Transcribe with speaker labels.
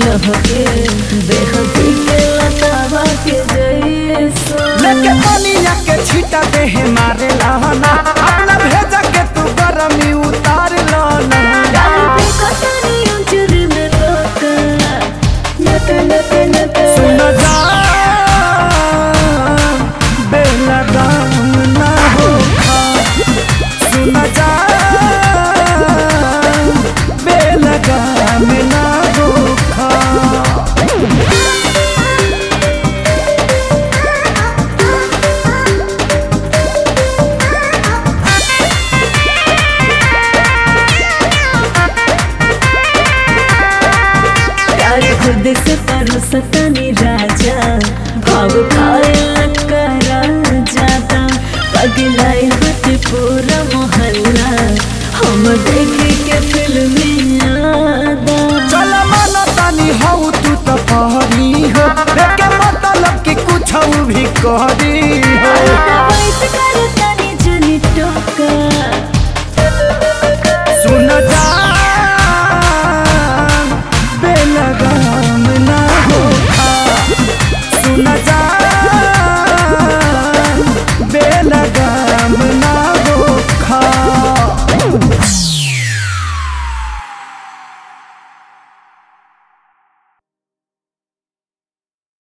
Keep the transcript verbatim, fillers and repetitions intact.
Speaker 1: चहके बेहदी के लतावा के जैसा
Speaker 2: लेके पानिया के छीटा देह मारे लाना अपना भेजा के तू गरमी उतार लाना
Speaker 1: डाल पे कतरी अंजूर में रोका नत नत नत
Speaker 2: सुन जा बेला दाम ना हो खा सुन जा बेला दाम ना हो खा
Speaker 1: खुद से परसतनी राजा भाव खाए करा जाता पगलाई हट पूरा मोहल्ला हम देखे के फिल्म आदा
Speaker 2: चल माना तानी हो तू तो पहरी हो देखे मतलब कि कुछ भी करी हो